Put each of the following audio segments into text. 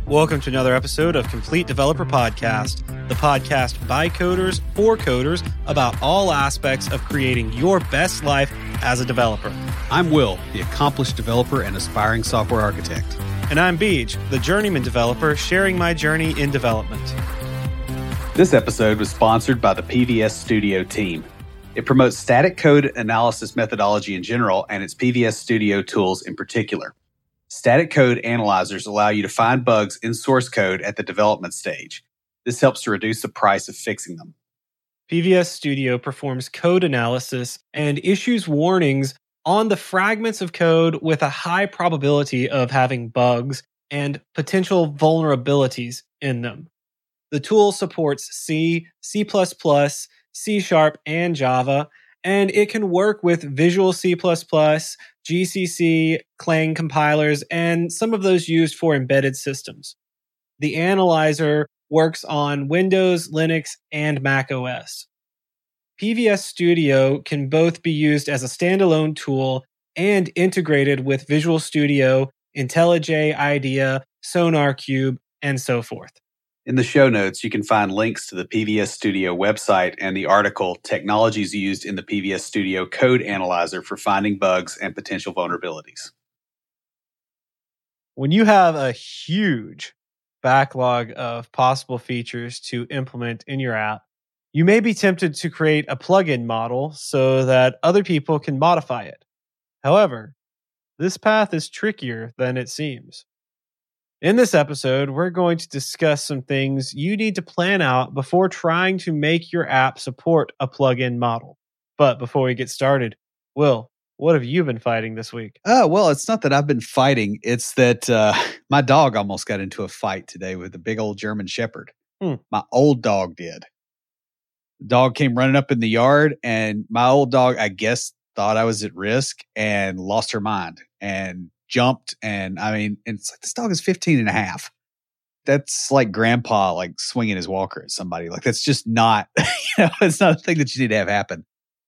Welcome to another episode of Complete Developer Podcast, the podcast by coders for coders about all aspects of creating your best life as a developer. I'm Will, the accomplished developer and aspiring software architect. And I'm Beej, the journeyman developer sharing my journey in development. This episode was sponsored by the PVS Studio team. It promotes static code analysis methodology in general and its PVS Studio tools in particular. Static code analyzers allow you to find bugs in source code at the development stage. This helps to reduce the price of fixing them. PVS Studio performs code analysis and issues warnings on the fragments of code with a high probability of having bugs and potential vulnerabilities in them. The tool supports C, C++, C#, and Java, and it can work with Visual C++, GCC, Clang compilers, and some of those used for embedded systems. The analyzer works on Windows, Linux, and Mac OS. PVS Studio can both be used as a standalone tool and integrated with Visual Studio, IntelliJ IDEA, SonarQube, and so forth. In the show notes, you can find links to the PVS Studio website and the article, Technologies Used in the PVS Studio Code Analyzer for Finding Bugs and Potential Vulnerabilities. When you have a huge backlog of possible features to implement in your app, you may be tempted to create a plugin model so that other people can modify it. However, this path is trickier than it seems. In this episode, we're going to discuss some things you need to plan out before trying to make your app support a plugin model. But before we get started, Will, what have you been fighting this week? Well, it's not that I've been fighting. It's that my dog almost got into a fight today with a big old German Shepherd. My old dog did. The dog came running up in the yard, and my old dog, I guess, thought I was at risk and lost her mind and jumped. And I mean, it's like, this dog is 15 and a half. That's like grandpa, like swinging his walker at somebody. Like, that's just not, it's not a thing that you need to have happen.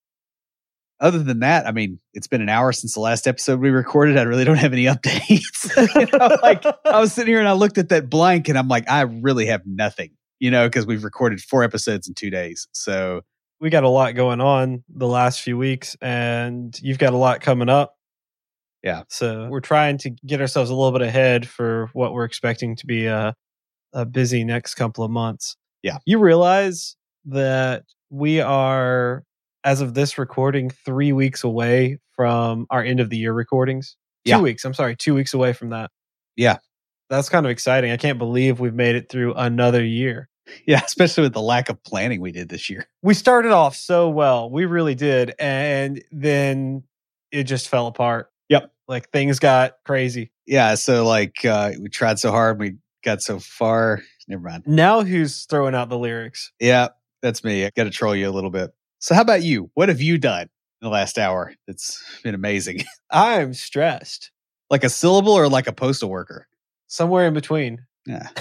Other than that, I mean, it's been an hour since the last episode we recorded. I really don't have any updates. Like, I was sitting here and I looked at that blank and I'm like, I really have nothing, because we've recorded 4 episodes in 2 days. So we got a lot going on the last few weeks, and you've got a lot coming up. Yeah. So we're trying to get ourselves a little bit ahead for what we're expecting to be a busy next couple of months. Yeah. You realize that we are, as of this recording, 3 weeks away from our end of the year recordings. 2 weeks. I'm sorry, 2 weeks away from that. Yeah. That's kind of exciting. I can't believe we've made it through another year. Yeah, especially with the lack of planning we did this year. We started off so well. We really did. And then it just fell apart. Yep. Like, things got crazy. Yeah. So like we tried so hard. We got so far. Never mind. Now who's throwing out the lyrics? Yeah, that's me. I got to troll you a little bit. So how about you? What have you done in the last hour? It's been amazing. I'm stressed. Like a syllable or like a postal worker? Somewhere in between. Yeah.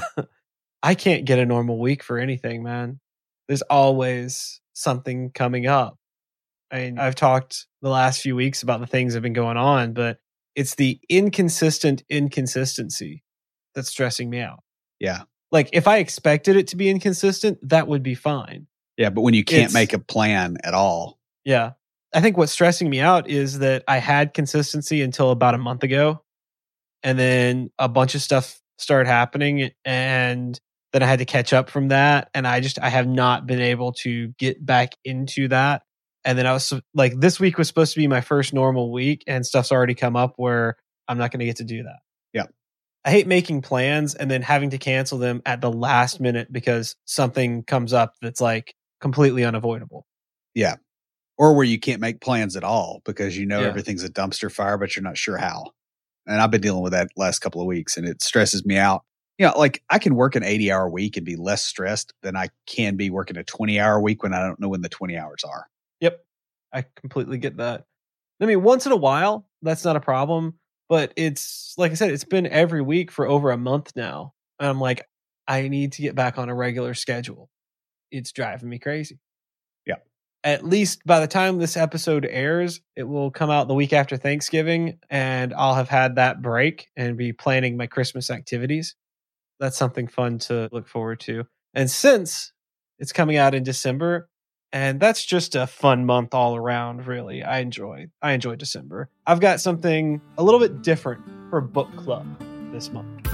I can't get a normal week for anything, man. There's always something coming up. I mean, I've talked the last few weeks about the things that have been going on, but it's the inconsistent inconsistency that's stressing me out. Yeah. Like, if I expected it to be inconsistent, that would be fine. Yeah, but when you can't make a plan at all. Yeah. I think what's stressing me out is that I had consistency until about a month ago. And then a bunch of stuff started happening, and then I had to catch up from that. And I have not been able to get back into that. And then I was like, this week was supposed to be my first normal week, and stuff's already come up where I'm not going to get to do that. Yeah. I hate making plans and then having to cancel them at the last minute because something comes up that's like completely unavoidable. Yeah. Or where you can't make plans at all because everything's a dumpster fire, but you're not sure how. And I've been dealing with that last couple of weeks, and it stresses me out. Like, I can work an 80-hour week and be less stressed than I can be working a 20-hour week when I don't know when the 20 hours are. Yep. I completely get that. I mean, once in a while, that's not a problem. But it's, like I said, it's been every week for over a month now. And I'm like, I need to get back on a regular schedule. It's driving me crazy. Yeah. At least by the time this episode airs, it will come out the week after Thanksgiving, and I'll have had that break and be planning my Christmas activities. that's something fun to look forward to. And since it's coming out in December, and that's just a fun month all around, really. I enjoy December. I've got something a little bit different for book club this month.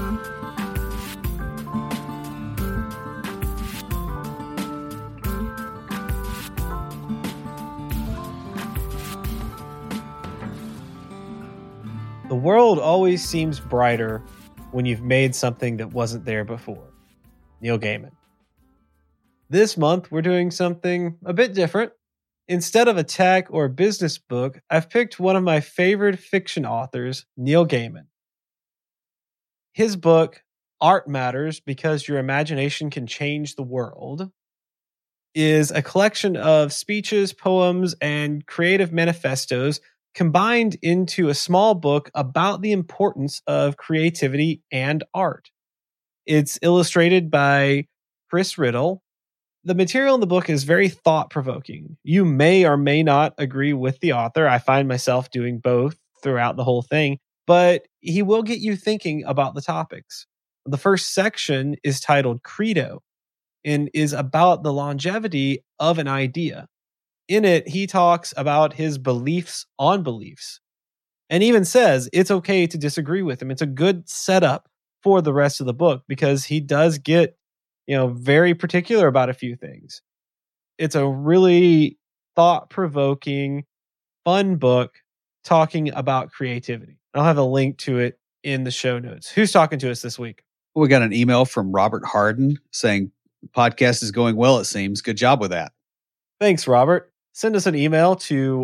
The world always seems brighter when you've made something that wasn't there before. Neil Gaiman. This month, we're doing something a bit different. Instead of a tech or business book, I've picked one of my favorite fiction authors, Neil Gaiman. His book, Art Matters Because Your Imagination Can Change the World, is a collection of speeches, poems, and creative manifestos combined into a small book about the importance of creativity and art. It's illustrated by Chris Riddle. The material in the book is very thought-provoking. You may or may not agree with the author. I find myself doing both throughout the whole thing, but he will get you thinking about the topics. The first section is titled Credo and is about the longevity of an idea. In it, he talks about his beliefs on beliefs and even says it's okay to disagree with him. It's a good setup for the rest of the book because he does get, very particular about a few things. It's a really thought-provoking, fun book talking about creativity. I'll have a link to it in the show notes. Who's talking to us this week? We got an email from Robert Harden saying, the podcast is going well, it seems. Good job with that. Thanks, Robert. Send us an email to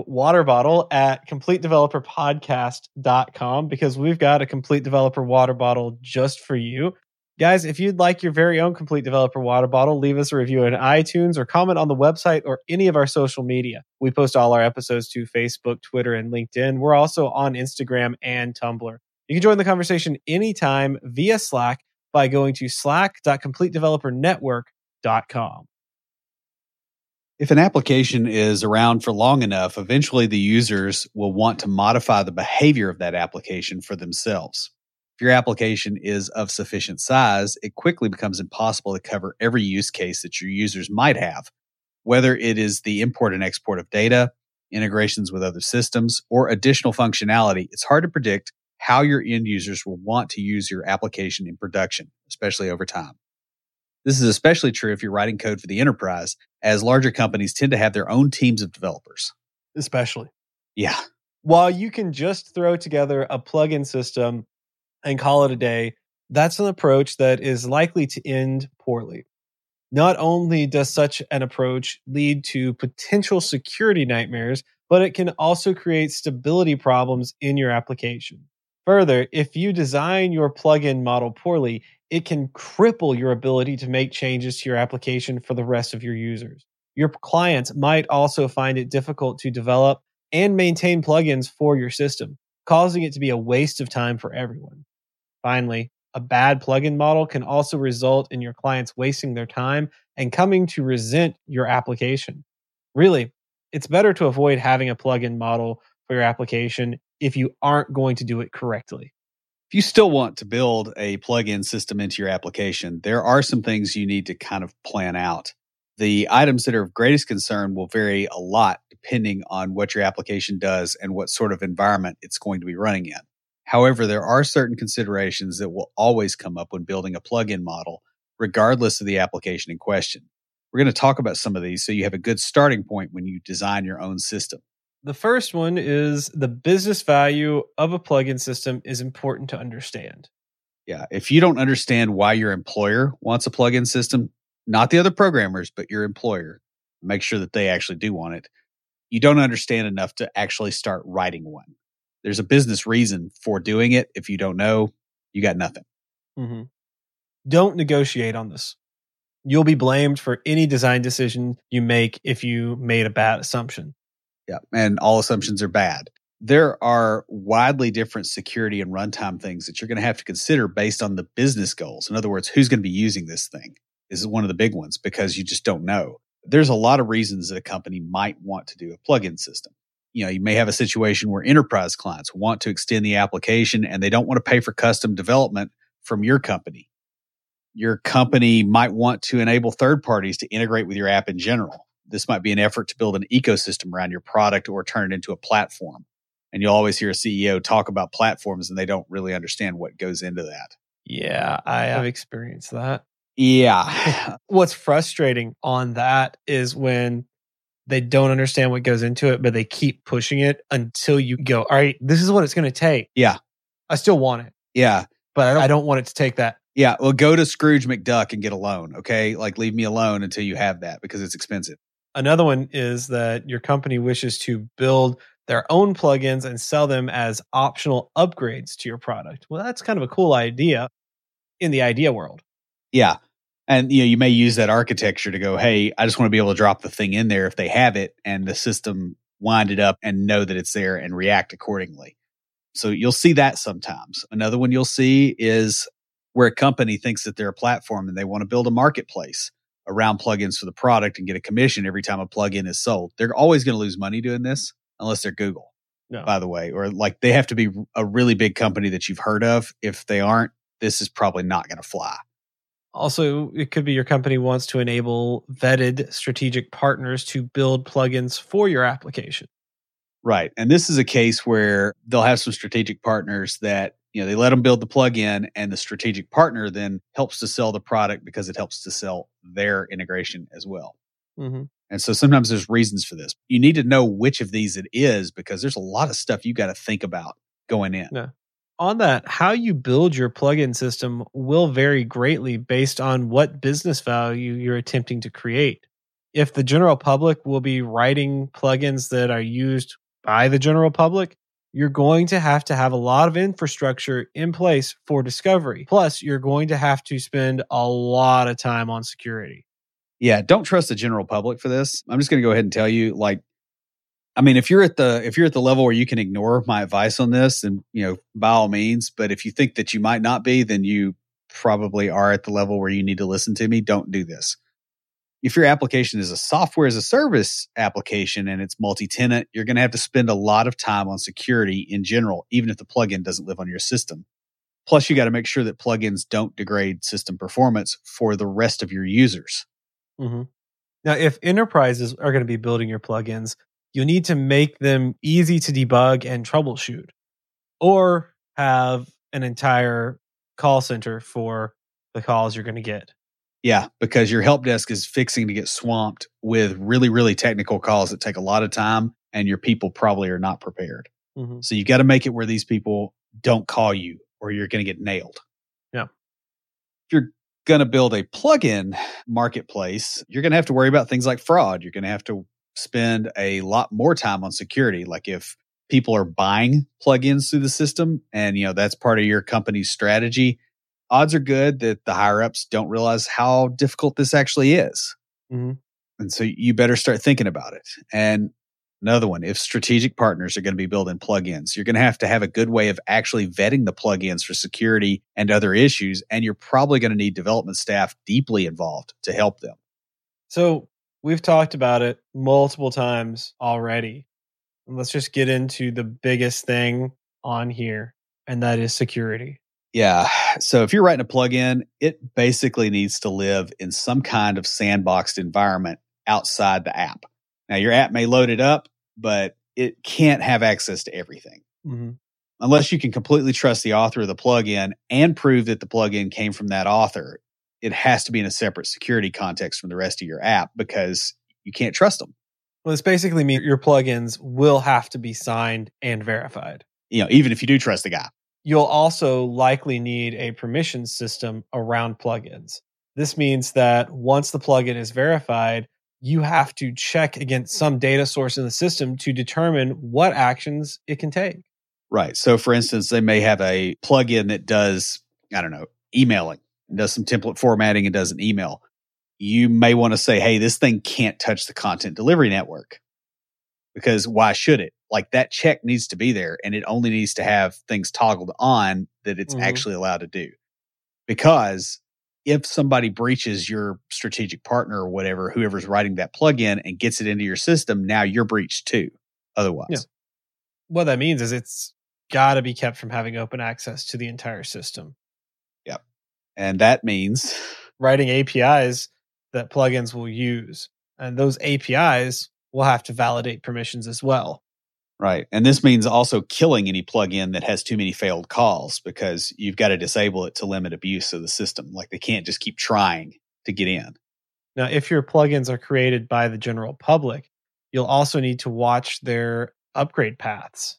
waterbottle@CompleteDeveloperPodcast.com because we've got a Complete Developer water bottle just for you. Guys, if you'd like your very own Complete Developer water bottle, leave us a review on iTunes or comment on the website or any of our social media. We post all our episodes to Facebook, Twitter, and LinkedIn. We're also on Instagram and Tumblr. You can join the conversation anytime via Slack by going to slack.completedevelopernetwork.com. If an application is around for long enough, eventually the users will want to modify the behavior of that application for themselves. If your application is of sufficient size, it quickly becomes impossible to cover every use case that your users might have, whether it is the import and export of data, integrations with other systems, or additional functionality. It's hard to predict how your end users will want to use your application in production, especially over time. This is especially true if you're writing code for the enterprise, as larger companies tend to have their own teams of developers. Especially. Yeah. While you can just throw together a plugin system and call it a day, that's an approach that is likely to end poorly. Not only does such an approach lead to potential security nightmares, but it can also create stability problems in your application. Further, if you design your plugin model poorly, it can cripple your ability to make changes to your application for the rest of your users. Your clients might also find it difficult to develop and maintain plugins for your system, causing it to be a waste of time for everyone. Finally, a bad plugin model can also result in your clients wasting their time and coming to resent your application. Really, it's better to avoid having a plugin model for your application if you aren't going to do it correctly. If you still want to build a plugin system into your application, there are some things you need to kind of plan out. The items that are of greatest concern will vary a lot depending on what your application does and what sort of environment it's going to be running in. However, there are certain considerations that will always come up when building a plugin model, regardless of the application in question. We're going to talk about some of these so you have a good starting point when you design your own system. The first one is the business value of a plugin system is important to understand. Yeah, if you don't understand why your employer wants a plugin system, not the other programmers, but your employer, make sure that they actually do want it. You don't understand enough to actually start writing one. There's a business reason for doing it. If you don't know, you got nothing. Mm-hmm. Don't negotiate on this. You'll be blamed for any design decision you make if you made a bad assumption. Yeah, and all assumptions are bad. There are widely different security and runtime things that you're going to have to consider based on the business goals. In other words, who's going to be using this thing is one of the big ones because you just don't know. There's a lot of reasons that a company might want to do a plugin system. You may have a situation where enterprise clients want to extend the application and they don't want to pay for custom development from your company. Your company might want to enable third parties to integrate with your app in general. This might be an effort to build an ecosystem around your product or turn it into a platform. And you'll always hear a CEO talk about platforms and they don't really understand what goes into that. Yeah, I have experienced that. Yeah. What's frustrating on that is when they don't understand what goes into it, but they keep pushing it until you go, all right, this is what it's going to take. Yeah. I still want it. Yeah. But I don't want it to take that. Yeah. Well, go to Scrooge McDuck and get a loan. Okay. Like, leave me alone until you have that because it's expensive. Another one is that your company wishes to build their own plugins and sell them as optional upgrades to your product. Well, that's kind of a cool idea in the idea world. Yeah. And you may use that architecture to go, hey, I just want to be able to drop the thing in there if they have it and the system wind it up and know that it's there and react accordingly. So you'll see that sometimes. Another one you'll see is where a company thinks that they're a platform and they want to build a marketplace around plugins for the product and get a commission every time a plugin is sold. They're always going to lose money doing this unless they're Google, by the way, or like they have to be a really big company that you've heard of. If they aren't, this is probably not going to fly. Also, it could be your company wants to enable vetted strategic partners to build plugins for your application. Right. And this is a case where they'll have some strategic partners that, they let them build the plugin and the strategic partner then helps to sell the product because it helps to sell their integration as well. Mm-hmm. And so sometimes there's reasons for this. You need to know which of these it is because there's a lot of stuff you got to think about going in. Yeah. On that, how you build your plugin system will vary greatly based on what business value you're attempting to create. If the general public will be writing plugins that are used by the general public, you're going to have a lot of infrastructure in place for discovery. Plus, you're going to have to spend a lot of time on security. Yeah, don't trust the general public for this. I'm just going to go ahead and tell you, if you're at the level where you can ignore my advice on this, then by all means. But if you think that you might not be, then you probably are at the level where you need to listen to me. Don't do this. If your application is a software as a service application and it's multi-tenant, you're going to have to spend a lot of time on security in general, even if the plugin doesn't live on your system. Plus, you got to make sure that plugins don't degrade system performance for the rest of your users. Mm-hmm. Now, if enterprises are going to be building your plugins, you need to make them easy to debug and troubleshoot, or have an entire call center for the calls you're going to get. Yeah, because your help desk is fixing to get swamped with really, really technical calls that take a lot of time, and your people probably are not prepared. Mm-hmm. So you got to make it where these people don't call you or you're going to get nailed. Yeah. If you're going to build a plugin marketplace, you're going to have to worry about things like fraud. You're going to have to spend a lot more time on security. Like if people are buying plugins through the system and, that's part of your company's strategy, odds are good that the higher ups don't realize how difficult this actually is. Mm-hmm. And so you better start thinking about it. And another one, if strategic partners are going to be building plugins, you're going to have a good way of actually vetting the plugins for security and other issues. And you're probably going to need development staff deeply involved to help them. So we've talked about it multiple times already. Let's just get into the biggest thing on here, and that is security. Yeah. So if you're writing a plugin, it basically needs to live in some kind of sandboxed environment outside the app. Now, your app may load it up, but it can't have access to everything. Mm-hmm. Unless you can completely trust the author of the plugin and prove that the plugin came from that author. It has to be in a separate security context from the rest of your app because you can't trust them. Well, this basically means your plugins will have to be signed and verified. Even if you do trust the guy. You'll also likely need a permission system around plugins. This means that once the plugin is verified, you have to check against some data source in the system to determine what actions it can take. Right. So, for instance, they may have a plugin that does, emailing, does some template formatting and does an email. You may want to say, hey, this thing can't touch the content delivery network. Because why should it? Like that check needs to be there and it only needs to have things toggled on that it's actually allowed to do. Because if somebody breaches your strategic partner or whatever, whoever's writing that plugin and gets it into your system, now you're breached too. Otherwise. Yeah. What that means is it's got to be kept from having open access to the entire system. Yep. And that means writing APIs that plugins will use. And those APIs will have to validate permissions as well. Right. And this means also killing any plugin that has too many failed calls, because you've got to disable it to limit abuse of the system. Like, they can't just keep trying to get in. Now, if your plugins are created by the general public, you'll also need to watch their upgrade paths.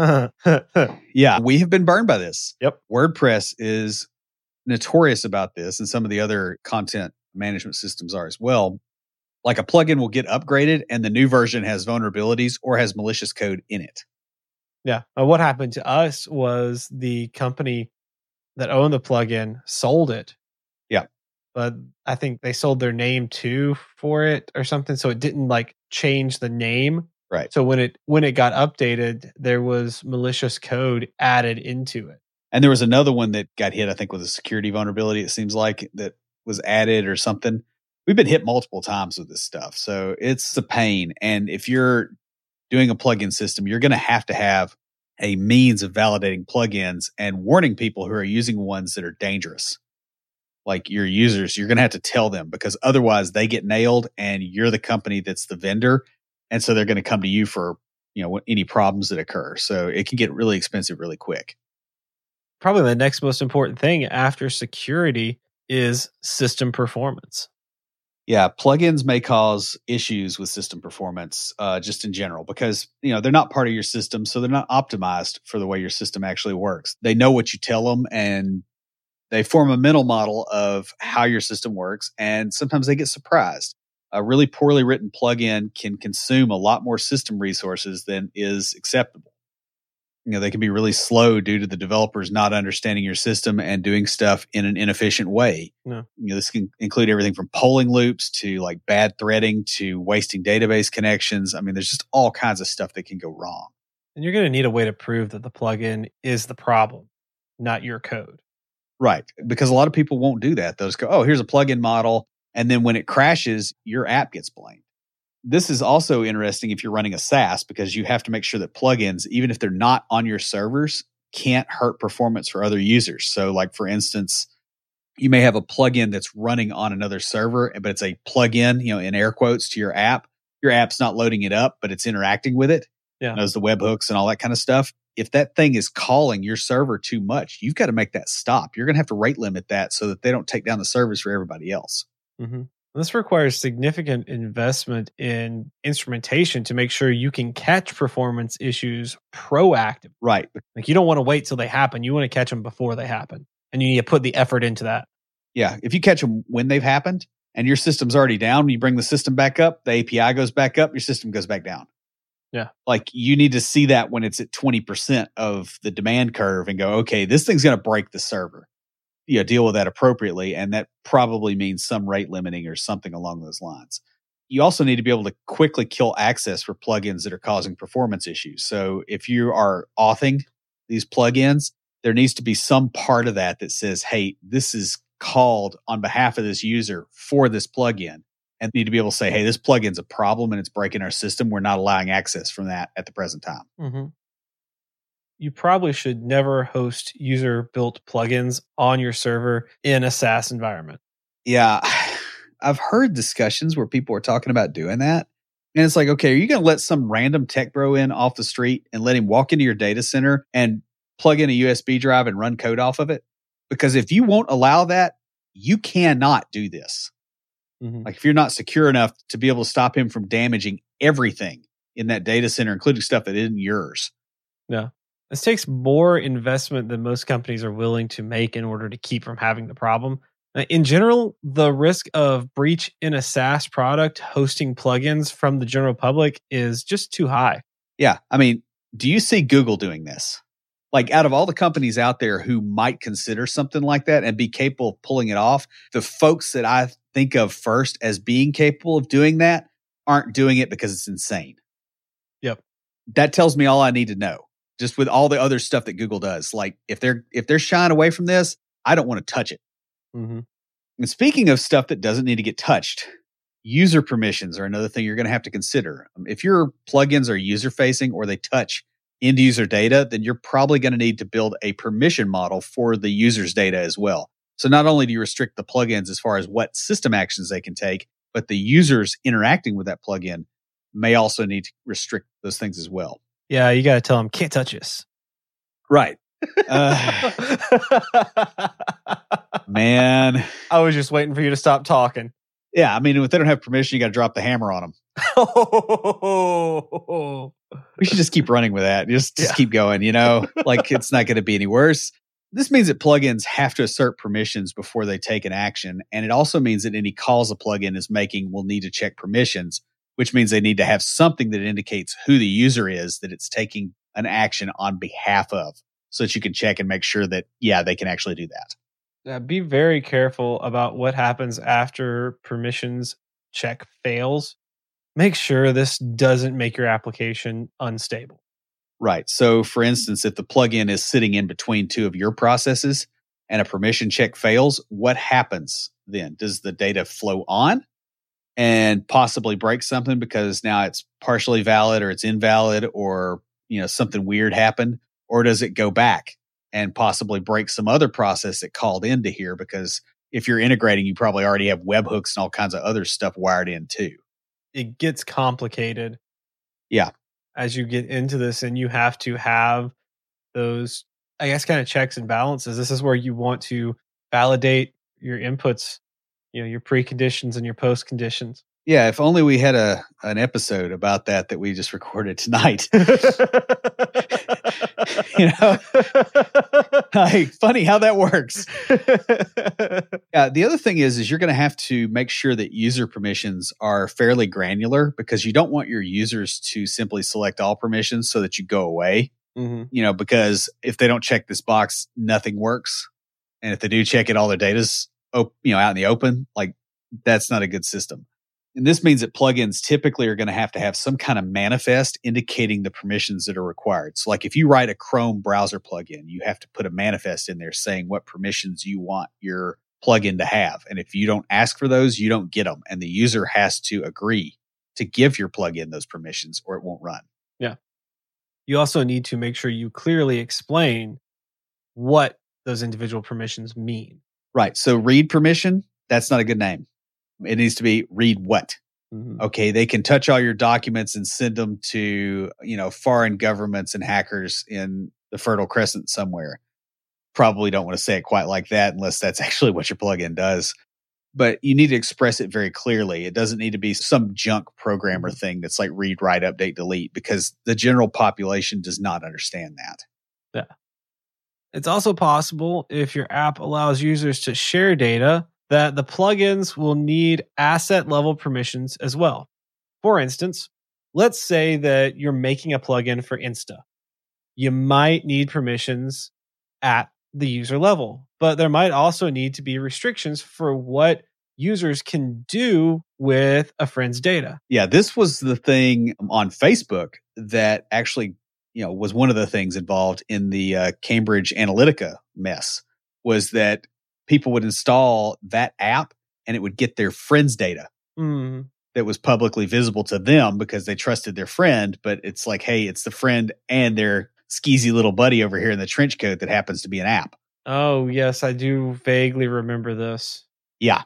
Yeah, we have been burned by this. Yep. WordPress is notorious about this, and some of the other content management systems are as well. Like, a plugin will get upgraded and the new version has vulnerabilities or has malicious code in it. Yeah. What happened to us was the company that owned the plugin sold it. Yeah. But I think they sold their name too for it or something. So it didn't like change the name. Right. So when it got updated, there was malicious code added into it. And there was another one that got hit, I think, with a security vulnerability, it seems like, that was added or something. We've been hit multiple times with this stuff. So it's a pain. And if you're doing a plugin system, you're going to have a means of validating plugins and warning people who are using ones that are dangerous. Like, your users, you're going to have to tell them, because otherwise they get nailed and you're the company that's the vendor. And so they're going to come to you for, any problems that occur. So it can get really expensive really quick. Probably the next most important thing after security is system performance. Yeah, plugins may cause issues with system performance just in general, because they're not part of your system, so they're not optimized for the way your system actually works. They know what you tell them, and they form a mental model of how your system works, and sometimes they get surprised. A really poorly written plugin can consume a lot more system resources than is acceptable. They can be really slow due to the developers not understanding your system and doing stuff in an inefficient way. No. This can include everything from polling loops to like bad threading to wasting database connections. I mean, there's just all kinds of stuff that can go wrong. And you're going to need a way to prove that the plugin is the problem, not your code. Right. Because a lot of people won't do that. They'll just go, oh, here's a plugin model. And then when it crashes, your app gets blamed. This is also interesting if you're running a SaaS, because you have to make sure that plugins, even if they're not on your servers, can't hurt performance for other users. So, like, for instance, you may have a plugin that's running on another server, but it's a plugin, in air quotes, to your app. Your app's not loading it up, but it's interacting with it. Yeah. Knows the webhooks and all that kind of stuff. If that thing is calling your server too much, you've got to make that stop. You're going to have to rate limit that so that they don't take down the service for everybody else. Mm-hmm. This requires significant investment in instrumentation to make sure you can catch performance issues proactively. Right. Like, you don't want to wait till they happen. You want to catch them before they happen. And you need to put the effort into that. Yeah. If you catch them when they've happened and your system's already down, you bring the system back up, the API goes back up, your system goes back down. Yeah. Like, you need to see that when it's at 20% of the demand curve and go, okay, this thing's going to break the server. Deal with that appropriately. And that probably means some rate limiting or something along those lines. You also need to be able to quickly kill access for plugins that are causing performance issues. So if you are authing these plugins, there needs to be some part of that says, hey, this is called on behalf of this user for this plugin. And need to be able to say, hey, this plugin's a problem and it's breaking our system. We're not allowing access from that at the present time. Mm-hmm. You probably should never host user-built plugins on your server in a SaaS environment. Yeah, I've heard discussions where people are talking about doing that. And it's like, okay, are you going to let some random tech bro in off the street and let him walk into your data center and plug in a USB drive and run code off of it? Because if you won't allow that, you cannot do this. Mm-hmm. Like, if you're not secure enough to be able to stop him from damaging everything in that data center, including stuff that isn't yours. Yeah. This takes more investment than most companies are willing to make in order to keep from having the problem. In general, the risk of breach in a SaaS product hosting plugins from the general public is just too high. Yeah. I mean, do you see Google doing this? Like, out of all the companies out there who might consider something like that and be capable of pulling it off, the folks that I think of first as being capable of doing that aren't doing it because it's insane. Yep. That tells me all I need to know. Just with all the other stuff that Google does. Like, if they're shying away from this, I don't want to touch it. Mm-hmm. And speaking of stuff that doesn't need to get touched, user permissions are another thing you're going to have to consider. If your plugins are user facing or they touch end user data, then you're probably going to need to build a permission model for the user's data as well. So not only do you restrict the plugins as far as what system actions they can take, but the users interacting with that plugin may also need to restrict those things as well. Yeah, you got to tell them, can't touch this. Right. Man. I was just waiting for you to stop talking. Yeah, I mean, if they don't have permission, you got to drop the hammer on them. We should just keep running with that. Just keep going, like it's not going to be any worse. This means that plugins have to assert permissions before they take an action. And it also means that any calls a plugin is making will need to check permissions, which means they need to have something that indicates who the user is that it's taking an action on behalf of, so that you can check and make sure that, they can actually do that. Yeah, be very careful about what happens after permissions check fails. Make sure this doesn't make your application unstable. Right. So, for instance, if the plugin is sitting in between two of your processes and a permission check fails, what happens then? Does the data flow on and possibly break something because now it's partially valid or it's invalid, or something weird happened? Or does it go back and possibly break some other process that called into here? Because if you're integrating, you probably already have webhooks and all kinds of other stuff wired in too. It gets complicated. Yeah. As you get into this, and you have to have those, I guess, kind of checks and balances. This is where you want to validate your inputs, your preconditions and your post conditions. Yeah, if only we had an episode about that we just recorded tonight. Funny how that works. The other thing is you're going to have to make sure that user permissions are fairly granular, because you don't want your users to simply select all permissions so that you go away. Mm-hmm. Because if they don't check this box, nothing works. And if they do check it, all their data's out in the open. Like, that's not a good system. And this means that plugins typically are going to have some kind of manifest indicating the permissions that are required. So like if you write a Chrome browser plugin, you have to put a manifest in there saying what permissions you want your plugin to have. And if you don't ask for those, you don't get them. And the user has to agree to give your plugin those permissions or it won't run. Yeah. You also need to make sure you clearly explain what those individual permissions mean. Right. So read permission, that's not a good name. It needs to be read what? Mm-hmm. Okay, they can touch all your documents and send them to, foreign governments and hackers in the Fertile Crescent somewhere. Probably don't want to say it quite like that unless that's actually what your plugin does. But you need to express it very clearly. It doesn't need to be some junk programmer thing that's like read, write, update, delete, because the general population does not understand that. Yeah. It's also possible, if your app allows users to share data, that the plugins will need asset level permissions as well. For instance, let's say that you're making a plugin for Insta. You might need permissions at the user level, but there might also need to be restrictions for what users can do with a friend's data. Yeah, this was the thing on Facebook that actually, was one of the things involved in the Cambridge Analytica mess, was that people would install that app and it would get their friend's data that was publicly visible to them because they trusted their friend. But it's like, hey, it's the friend and their skeezy little buddy over here in the trench coat that happens to be an app. Oh, yes, I do vaguely remember this. Yeah.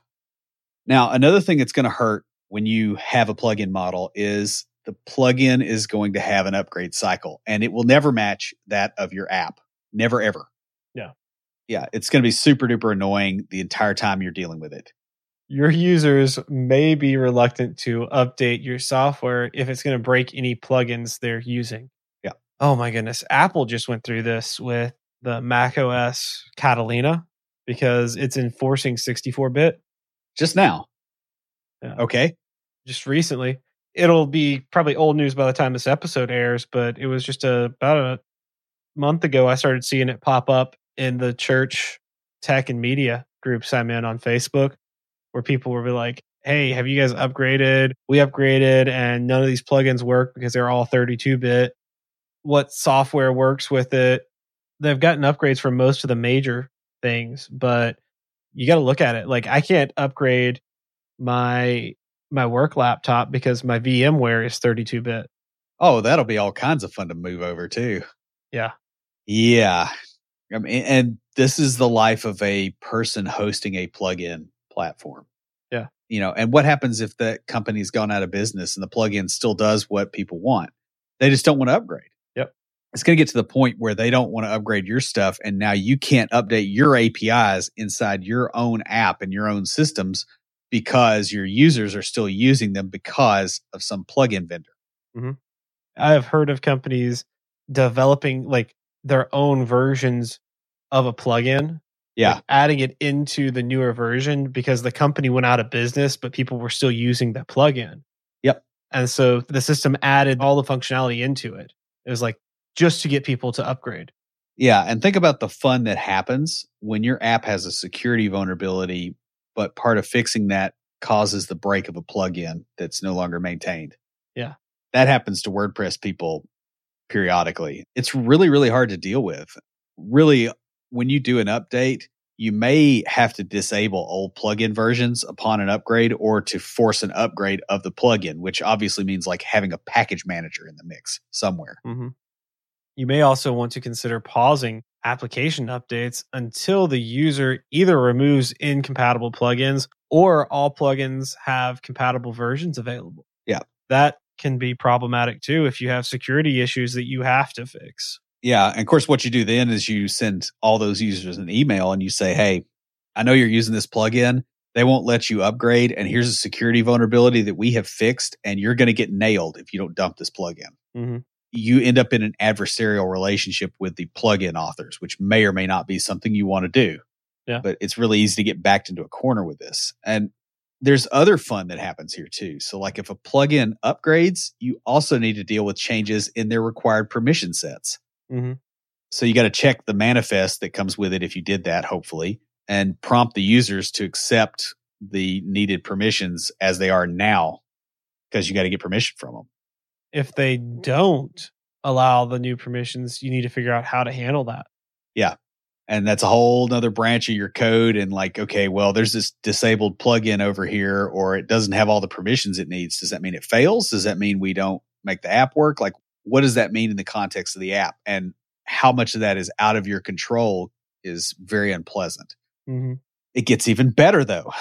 Now, another thing that's going to hurt when you have a plugin model is the plugin is going to have an upgrade cycle, and it will never match that of your app. Never, ever. Yeah, it's going to be super duper annoying the entire time you're dealing with it. Your users may be reluctant to update your software if it's going to break any plugins they're using. Yeah. Oh my goodness. Apple just went through this with the macOS Catalina because it's enforcing 64-bit. Just now. Yeah. Okay. Just recently. It'll be probably old news by the time this episode airs, but it was just about a month ago I started seeing it pop up in the church tech and media groups I'm in on Facebook, where people will be like, hey, have you guys upgraded? We upgraded and none of these plugins work because they're all 32-bit. What software works with it? They've gotten upgrades for most of the major things, but you got to look at it. Like, I can't upgrade my work laptop because my VMware is 32-bit. Oh, that'll be all kinds of fun to move over too. Yeah. Yeah. I mean, and this is the life of a person hosting a plugin platform. Yeah. And what happens if that company's gone out of business and the plugin still does what people want? They just don't want to upgrade. Yep. It's going to get to the point where they don't want to upgrade your stuff. And now you can't update your APIs inside your own app and your own systems because your users are still using them because of some plugin vendor. Mm-hmm. I have heard of companies developing like their own versions of a plugin. Yeah. Like adding it into the newer version because the company went out of business, but people were still using that plugin. Yep. And so the system added all the functionality into it. It was like just to get people to upgrade. Yeah. And think about the fun that happens when your app has a security vulnerability, but part of fixing that causes the break of a plugin that's no longer maintained. Yeah. That happens to WordPress people periodically. It's really, really hard to deal with. Really, when you do an update, you may have to disable old plugin versions upon an upgrade or to force an upgrade of the plugin, which obviously means like having a package manager in the mix somewhere. Mm-hmm. You may also want to consider pausing application updates until the user either removes incompatible plugins or all plugins have compatible versions available. Yeah. That can be problematic too if you have security issues that you have to fix. Yeah. And of course, what you do then is you send all those users an email and you say, hey, I know you're using this plugin. They won't let you upgrade. And here's a security vulnerability that we have fixed. And you're going to get nailed if you don't dump this plugin. Mm-hmm. You end up in an adversarial relationship with the plugin authors, which may or may not be something you want to do. Yeah. But it's really easy to get backed into a corner with this. And there's other fun that happens here too. So like if a plugin upgrades, you also need to deal with changes in their required permission sets. Mm-hmm. So you got to check the manifest that comes with it if you did that, hopefully, and prompt the users to accept the needed permissions as they are now, because you got to get permission from them. If they don't allow the new permissions, you need to figure out how to handle that. Yeah. And that's a whole nother branch of your code. And like, okay, well, there's this disabled plugin over here, or it doesn't have all the permissions it needs. Does that mean it fails? Does that mean we don't make the app work? Like, what does that mean in the context of the app? And how much of that is out of your control is very unpleasant. Mm-hmm. It gets even better though.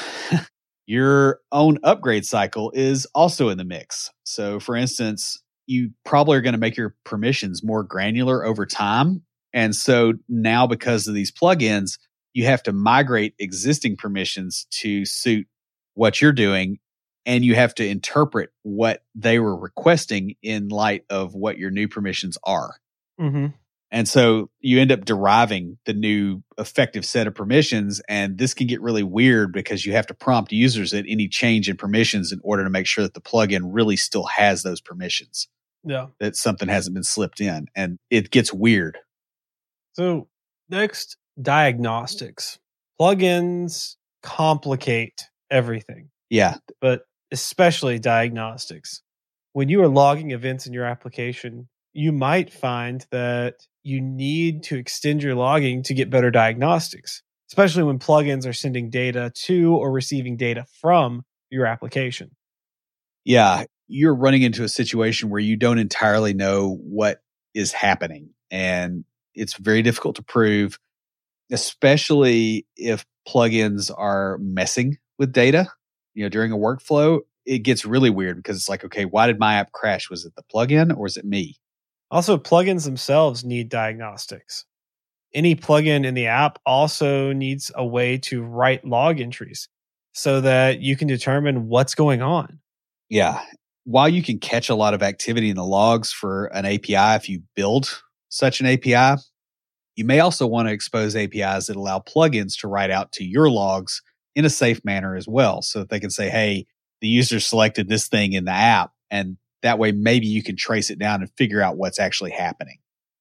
Your own upgrade cycle is also in the mix. So for instance, you probably are going to make your permissions more granular over time. And so now because of these plugins, you have to migrate existing permissions to suit what you're doing. And you have to interpret what they were requesting in light of what your new permissions are. Mm-hmm. And so you end up deriving the new effective set of permissions. And this can get really weird because you have to prompt users at any change in permissions in order to make sure that the plugin really still has those permissions. Yeah. That something hasn't been slipped in. And it gets weird. So next, diagnostics. Plugins complicate everything. Yeah. But especially diagnostics. When you are logging events in your application, you might find that you need to extend your logging to get better diagnostics, especially when plugins are sending data to or receiving data from your application. Yeah, you're running into a situation where you don't entirely know what is happening, and it's very difficult to prove, especially if plugins are messing with data. During a workflow, it gets really weird because it's like, okay, why did my app crash? Was it the plugin or is it me? Also, plugins themselves need diagnostics. Any plugin in the app also needs a way to write log entries so that you can determine what's going on. Yeah. While you can catch a lot of activity in the logs for an API if you build such an API, you may also want to expose APIs that allow plugins to write out to your logs in a safe manner as well, so that they can say, hey, the user selected this thing in the app, and that way maybe you can trace it down and figure out what's actually happening.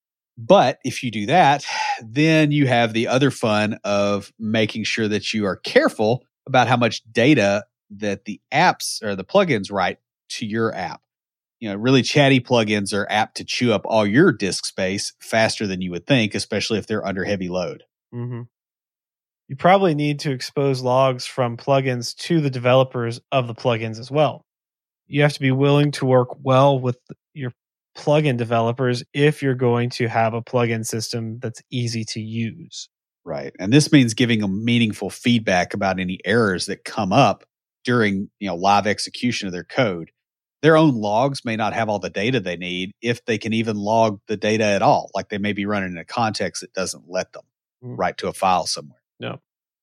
But if you do that, then you have the other fun of making sure that you are careful about how much data that the apps or the plugins write to your app. Really chatty plugins are apt to chew up all your disk space faster than you would think, especially if they're under heavy load. Mm-hmm. You probably need to expose logs from plugins to the developers of the plugins as well. You have to be willing to work well with your plugin developers if you're going to have a plugin system that's easy to use. Right. And this means giving them meaningful feedback about any errors that come up during, live execution of their code. Their own logs may not have all the data they need if they can even log the data at all. Like they may be running in a context that doesn't let them write to a file somewhere. No.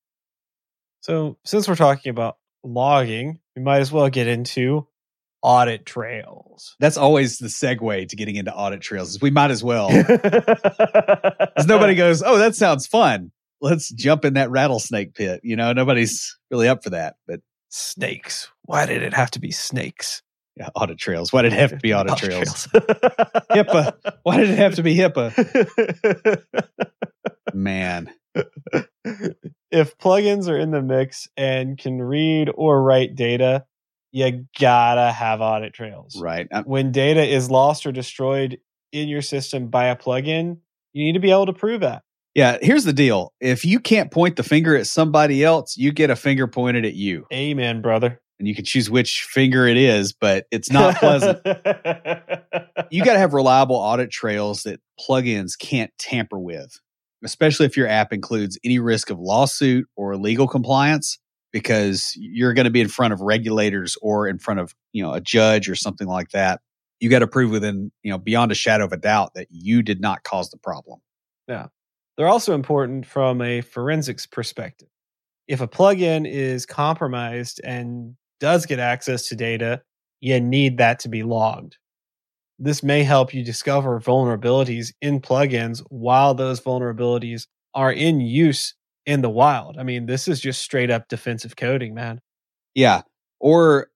So since we're talking about logging, we might as well get into audit trails. That's always the segue to getting into audit trails. Is we might as well. Because nobody goes, oh, that sounds fun. Let's jump in that rattlesnake pit. Nobody's really up for that. But snakes. Why did it have to be snakes? Yeah, audit trails. Why did it have to be audit trails? HIPAA. Why did it have to be HIPAA? Man. If plugins are in the mix and can read or write data, you gotta have audit trails. Right. When data is lost or destroyed in your system by a plugin, you need to be able to prove that. Yeah, here's the deal. If you can't point the finger at somebody else, you get a finger pointed at you. Amen, brother. And you can choose which finger it is, but it's not pleasant. You got to have reliable audit trails that plugins can't tamper with, especially if your app includes any risk of lawsuit or legal compliance, because you're going to be in front of regulators or in front of, a judge or something like that. You got to prove within, beyond a shadow of a doubt that you did not cause the problem. Yeah. They're also important from a forensics perspective. If a plugin is compromised and does get access to data, you need that to be logged. This may help you discover vulnerabilities in plugins while those vulnerabilities are in use in the wild. I mean, this is just straight up defensive coding, man. Yeah. Or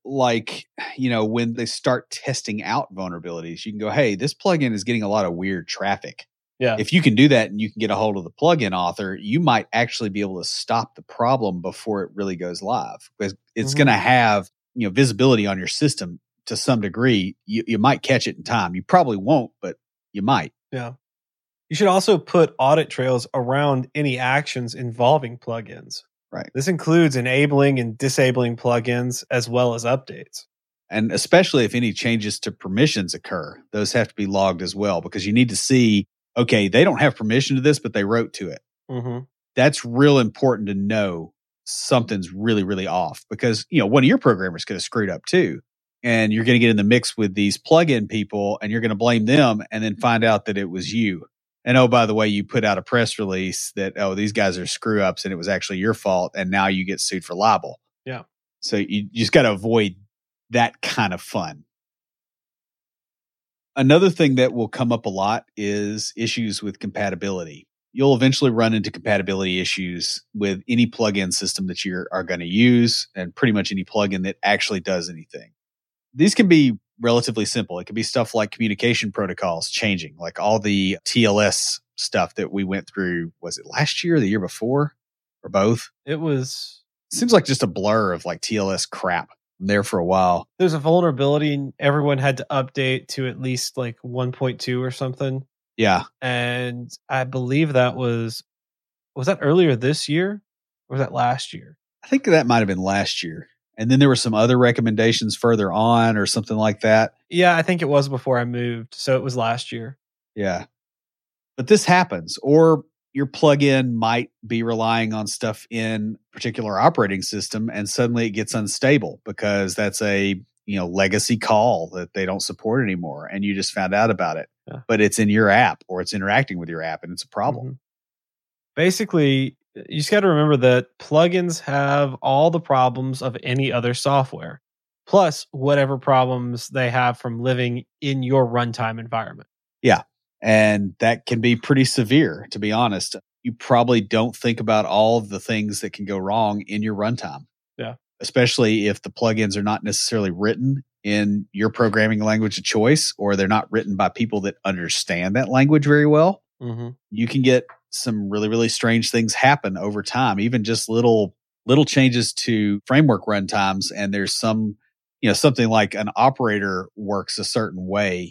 when they start testing out vulnerabilities, you can go, hey, this plugin is getting a lot of weird traffic. Yeah. If you can do that and you can get a hold of the plugin author, you might actually be able to stop the problem before it really goes live, because it's going to have, visibility on your system to some degree. You might catch it in time. You probably won't, but you might. Yeah. You should also put audit trails around any actions involving plugins. Right. This includes enabling and disabling plugins as well as updates. And especially if any changes to permissions occur, those have to be logged as well, because you need to see, okay, they don't have permission to this, but they wrote to it. Mm-hmm. That's real important to know something's really, really off, because, one of your programmers could have screwed up too. And you're going to get in the mix with these plugin people and you're going to blame them and then find out that it was you. And oh, by the way, you put out a press release that, oh, these guys are screw ups and it was actually your fault. And now you get sued for libel. Yeah. So you just got to avoid that kind of fun. Another thing that will come up a lot is issues with compatibility. You'll eventually run into compatibility issues with any plugin system that you are going to use, and pretty much any plugin that actually does anything. These can be relatively simple. It could be stuff like communication protocols changing, like all the TLS stuff that we went through. Was it last year or the year before, or both? It seems like just a blur of like TLS crap there for a while. There's a vulnerability and everyone had to update to at least like 1.2 or something. Yeah. And I believe that was that earlier this year or was that last year? I think that might have been last year. And then there were some other recommendations further on or something like that. Yeah, I think it was before I moved. So it was last year. Yeah. But this happens. Or your plugin might be relying on stuff in a particular operating system and suddenly it gets unstable because that's a legacy call that they don't support anymore. And you just found out about it. Yeah. But it's in your app or it's interacting with your app and it's a problem. Mm-hmm. Basically, you just got to remember that plugins have all the problems of any other software, plus whatever problems they have from living in your runtime environment. Yeah. And that can be pretty severe, to be honest. You probably don't think about all of the things that can go wrong in your runtime. Yeah. Especially if the plugins are not necessarily written in your programming language of choice, or they're not written by people that understand that language very well. Mm-hmm. You can get some really, really strange things happen over time, even just little changes to framework runtimes. And there's some, something like an operator works a certain way,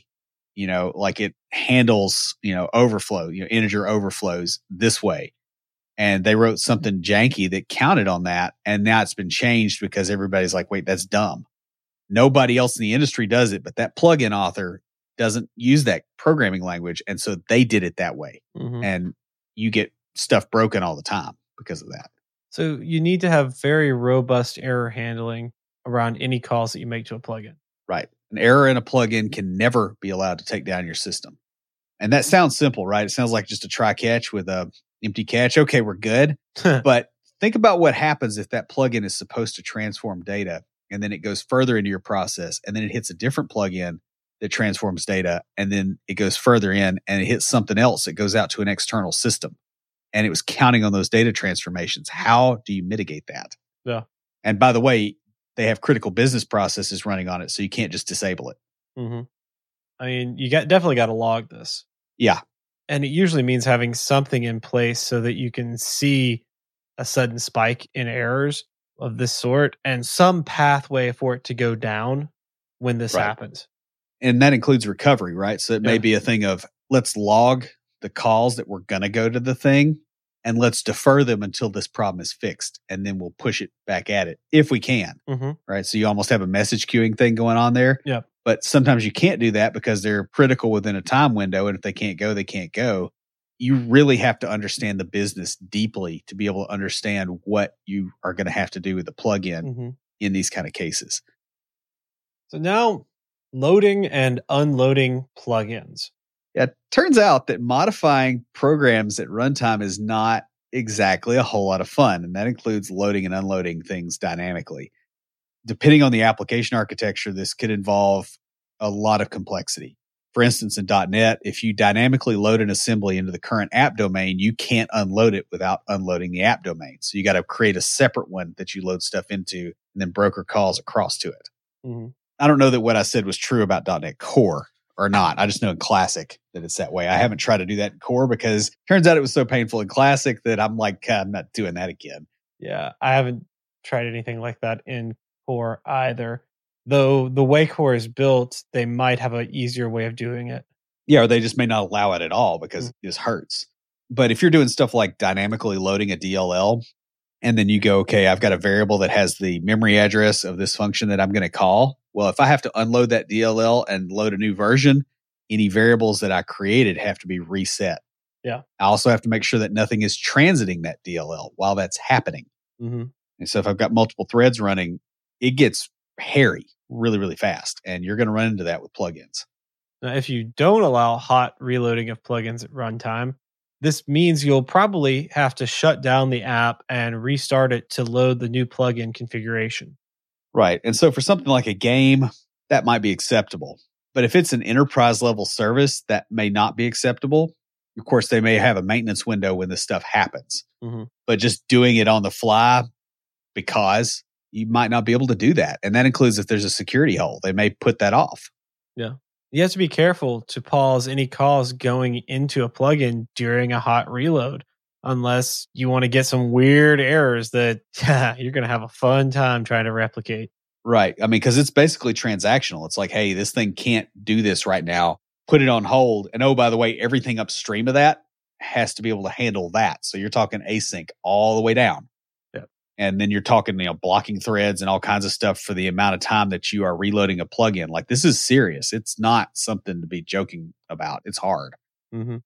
like it handles, overflow, integer overflows this way. And they wrote something janky that counted on that. And now it's been changed because everybody's like, wait, that's dumb. Nobody else in the industry does it, but that plugin author doesn't use that programming language. And so they did it that way. Mm-hmm. And you get stuff broken all the time because of that. So you need to have very robust error handling around any calls that you make to a plugin. Right. An error in a plugin can never be allowed to take down your system. And that sounds simple, right? It sounds like just a try catch with a empty catch. Okay, we're good. But think about what happens if that plugin is supposed to transform data and then it goes further into your process and then it hits a different plugin that transforms data and then it goes further in and it hits something else that goes out to an external system. And it was counting on those data transformations. How do you mitigate that? Yeah. And by the way, they have critical business processes running on it, so you can't just disable it. Mm-hmm. I mean, you definitely got to log this. Yeah. And it usually means having something in place so that you can see a sudden spike in errors of this sort and some pathway for it to go down when this happens. And that includes recovery, right? So it may be a thing of let's log the calls that we're going to go to the thing and let's defer them until this problem is fixed. And then we'll push it back at it if we can, right? So you almost have a message queuing thing going on there. Yeah. But sometimes you can't do that because they're critical within a time window. And if they can't go, they can't go. You really have to understand the business deeply to be able to understand what you are going to have to do with the plugin in these kind of cases. So now loading and unloading plugins. Yeah, it turns out that modifying programs at runtime is not exactly a whole lot of fun. And that includes loading and unloading things dynamically. Depending on the application architecture, this could involve a lot of complexity. For instance, in .NET, if you dynamically load an assembly into the current app domain, you can't unload it without unloading the app domain. So you got to create a separate one that you load stuff into and then broker calls across to it. Mm-hmm. I don't know that what I said was true about .NET Core or not. I just know in Classic that it's that way. I haven't tried to do that in Core because it turns out it was so painful in Classic that I'm like, I'm not doing that again. Yeah, I haven't tried anything like that in Core either. Though the way Core is built, they might have an easier way of doing it. Yeah, or they just may not allow it at all because it just hurts. But if you're doing stuff like dynamically loading a DLL, and then you go, okay, I've got a variable that has the memory address of this function that I'm going to call. Well, if I have to unload that DLL and load a new version, any variables that I created have to be reset. Yeah. I also have to make sure that nothing is transiting that DLL while that's happening. Mm-hmm. And so if I've got multiple threads running, it gets hairy really, really fast. And you're going to run into that with plugins. Now, if you don't allow hot reloading of plugins at runtime, this means you'll probably have to shut down the app and restart it to load the new plugin configuration. Right. And so for something like a game, that might be acceptable. But if it's an enterprise level service, that may not be acceptable. Of course, they may have a maintenance window when this stuff happens. Mm-hmm. But just doing it on the fly, because you might not be able to do that. And that includes if there's a security hole, they may put that off. Yeah. You have to be careful to pause any calls going into a plugin during a hot reload, unless you want to get some weird errors that you're going to have a fun time trying to replicate. Right. I mean, because it's basically transactional. It's like, hey, this thing can't do this right now. Put it on hold. And oh, by the way, everything upstream of that has to be able to handle that. So you're talking async all the way down. And then you're talking, blocking threads and all kinds of stuff for the amount of time that you are reloading a plugin. Like, this is serious. It's not something to be joking about. It's hard. Mm-hmm.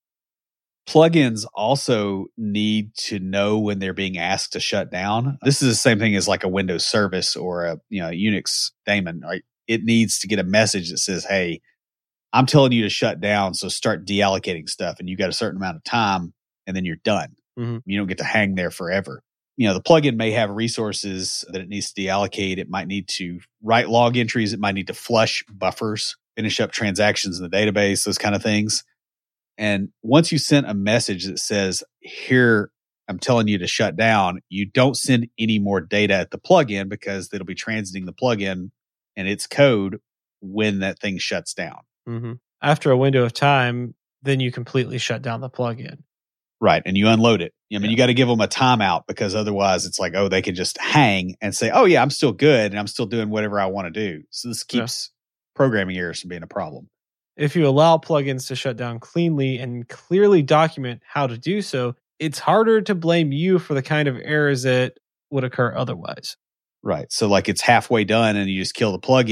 Plugins also need to know when they're being asked to shut down. This is the same thing as like a Windows service or a Unix daemon. Right? It needs to get a message that says, hey, I'm telling you to shut down, so start deallocating stuff. And you got a certain amount of time, and then you're done. Mm-hmm. You don't get to hang there forever. The plugin may have resources that it needs to deallocate. It might need to write log entries. It might need to flush buffers, finish up transactions in the database, those kind of things. And once you send a message that says, here, I'm telling you to shut down, you don't send any more data at the plugin because it'll be transiting the plugin and its code when that thing shuts down. Mm-hmm. After a window of time, then you completely shut down the plugin. Right. And you unload it. I mean, you got to give them a timeout because otherwise it's like, oh, they can just hang and say, oh, yeah, I'm still good and I'm still doing whatever I want to do. So this keeps programming errors from being a problem. If you allow plugins to shut down cleanly and clearly document how to do so, it's harder to blame you for the kind of errors that would occur otherwise. Right. So like it's halfway done and you just kill the plugin.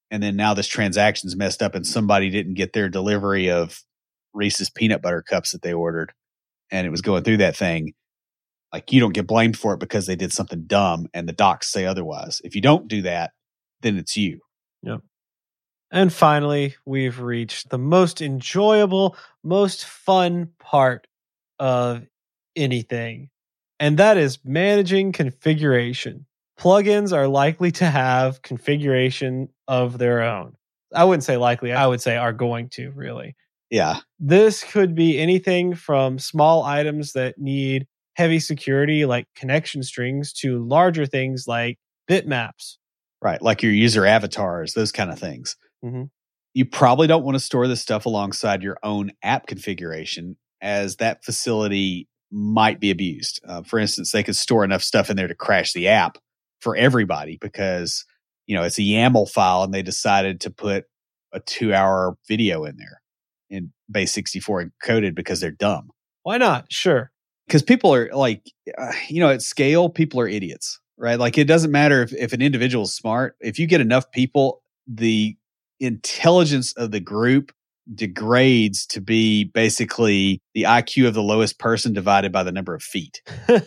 and then now this transaction's messed up and somebody didn't get their delivery of Reese's peanut butter cups that they ordered and it was going through that thing, like you don't get blamed for it because they did something dumb and the docs say otherwise. If you don't do that, then it's you. Yep. And finally, we've reached the most enjoyable, most fun part of anything, and that is managing configuration. Plugins are likely to have configuration of their own. I wouldn't say likely, I would say are going to, really. Yeah. This could be anything from small items that need heavy security, like connection strings, to larger things like bitmaps. Right, like your user avatars, those kind of things. Mm-hmm. You probably don't want to store this stuff alongside your own app configuration, as that facility might be abused. For instance, they could store enough stuff in there to crash the app for everybody because, it's a YAML file and they decided to put a 2-hour video in there in base64 encoded because they're dumb. Why not? Sure. Because people are like, at scale, people are idiots, right? Like it doesn't matter if an individual is smart. If you get enough people, the intelligence of the group degrades to be basically the IQ of the lowest person divided by the number of feet.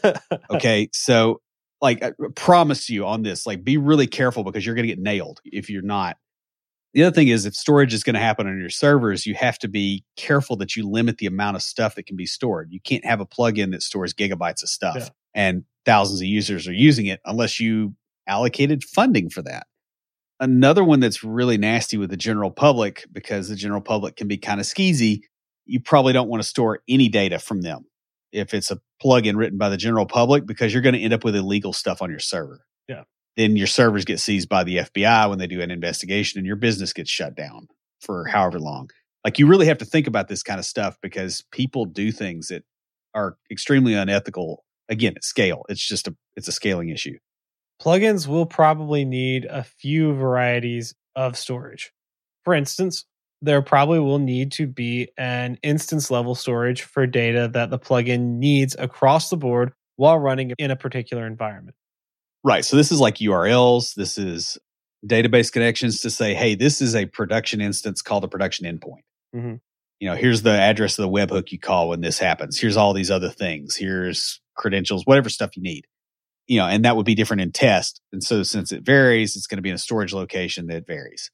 Okay. So like I promise you on this, like be really careful because you're going to get nailed if you're not. The other thing is if storage is going to happen on your servers, you have to be careful that you limit the amount of stuff that can be stored. You can't have a plugin that stores gigabytes of stuff and thousands of users are using it unless you allocated funding for that. Another one that's really nasty with the general public, because the general public can be kind of skeezy, you probably don't want to store any data from them if it's a plugin written by the general public, because you're going to end up with illegal stuff on your server. Yeah. Then your servers get seized by the FBI when they do an investigation and your business gets shut down for however long. Like you really have to think about this kind of stuff because people do things that are extremely unethical. Again, at scale, it's a scaling issue. Plugins will probably need a few varieties of storage. For instance, there probably will need to be an instance level storage for data that the plugin needs across the board while running in a particular environment. Right. So this is like URLs. This is database connections to say, hey, this is a production instance called a production endpoint. Mm-hmm. Here's the address of the webhook you call when this happens. Here's all these other things. Here's credentials, whatever stuff you need. And that would be different in test. And so since it varies, it's going to be in a storage location that varies.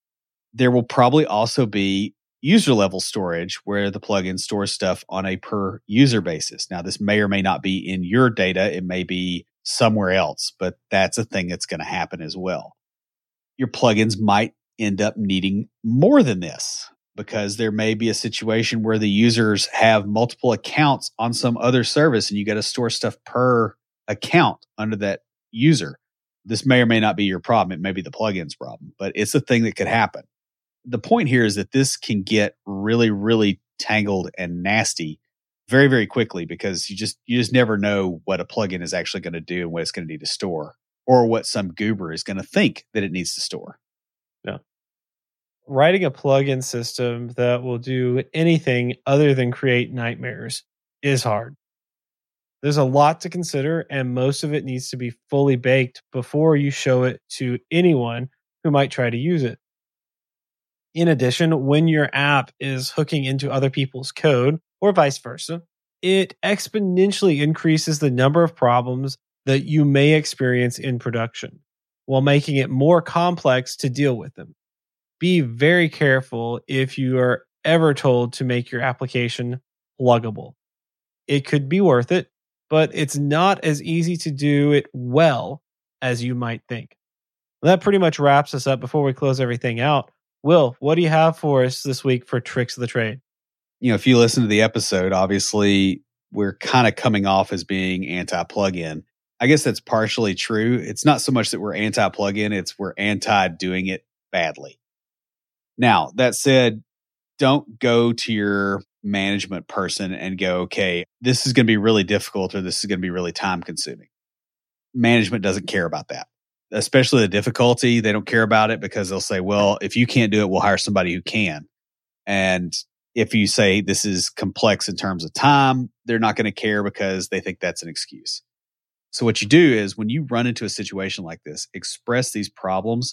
There will probably also be user level storage where the plugin stores stuff on a per user basis. Now, this may or may not be in your data. It may be somewhere else, but that's a thing that's going to happen as well. Your plugins might end up needing more than this because there may be a situation where the users have multiple accounts on some other service and you got to store stuff per account under that user. This may or may not be your problem. It may be the plugin's problem, but it's a thing that could happen. The point here is that this can get really, really tangled and nasty very, very quickly because you just never know what a plugin is actually going to do and what it's going to need to store, or what some goober is going to think that it needs to store. Yeah. Writing a plugin system that will do anything other than create nightmares is hard. There's a lot to consider, and most of it needs to be fully baked before you show it to anyone who might try to use it. In addition, when your app is hooking into other people's code, or vice versa, it exponentially increases the number of problems that you may experience in production, while making it more complex to deal with them. Be very careful if you are ever told to make your application pluggable. It could be worth it, but it's not as easy to do it well as you might think. That pretty much wraps us up. Before we close everything out, Will, what do you have for us this week for Tricks of the Trade? If you listen to the episode, obviously we're kind of coming off as being anti-plugin. I guess that's partially true. It's not so much that we're anti-plugin, it's we're anti-doing it badly. Now, that said, don't go to your management person and go, okay, this is going to be really difficult or this is going to be really time consuming. Management doesn't care about that, especially the difficulty. They don't care about it because they'll say, well, if you can't do it, we'll hire somebody who can. And if you say this is complex in terms of time, they're not going to care because they think that's an excuse. So what you do is when you run into a situation like this, express these problems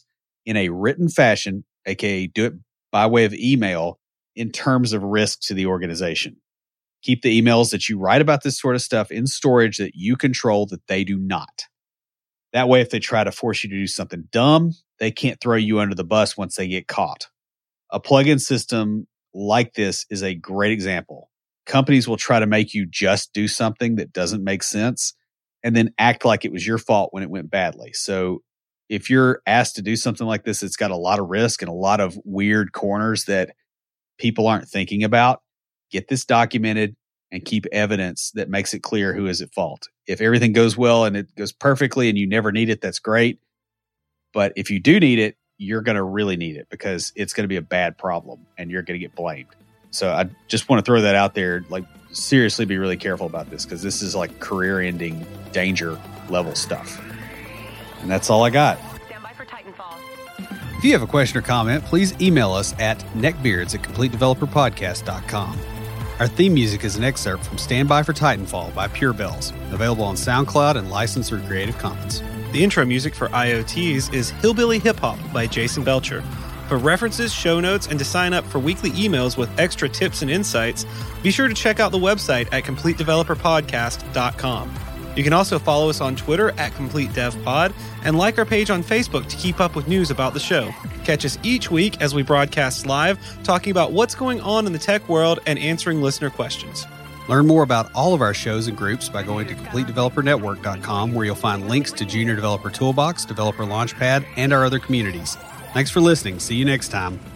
in a written fashion, aka do it by way of email, in terms of risk to the organization. Keep the emails that you write about this sort of stuff in storage that you control that they do not. That way, if they try to force you to do something dumb, they can't throw you under the bus once they get caught. A plugin system like this is a great example. Companies will try to make you just do something that doesn't make sense and then act like it was your fault when it went badly. So if you're asked to do something like this, it's got a lot of risk and a lot of weird corners that people aren't thinking about. Get this documented and keep evidence that makes it clear who is at fault. If everything goes well and it goes perfectly and you never need it, that's great. But if you do need it, you're going to really need it because it's going to be a bad problem and you're going to get blamed. So I just want to throw that out there. Like, seriously, be really careful about this because this is like career-ending danger level stuff. And that's all I got. Stand by for Titanfall. If you have a question or comment, please email us at neckbeards@CompleteDeveloperPodcast.com. Our theme music is an excerpt from Stand By for Titanfall by Pure Bells, available on SoundCloud and licensed through Creative Commons. The intro music for IoTs is Hillbilly Hip Hop by Jason Belcher. For references, show notes, and to sign up for weekly emails with extra tips and insights, be sure to check out the website at CompleteDeveloperPodcast.com. You can also follow us on Twitter at CompleteDevPod and like our page on Facebook to keep up with news about the show. Catch us each week as we broadcast live, talking about what's going on in the tech world and answering listener questions. Learn more about all of our shows and groups by going to CompleteDeveloperNetwork.com, where you'll find links to Junior Developer Toolbox, Developer Launchpad, and our other communities. Thanks for listening. See you next time.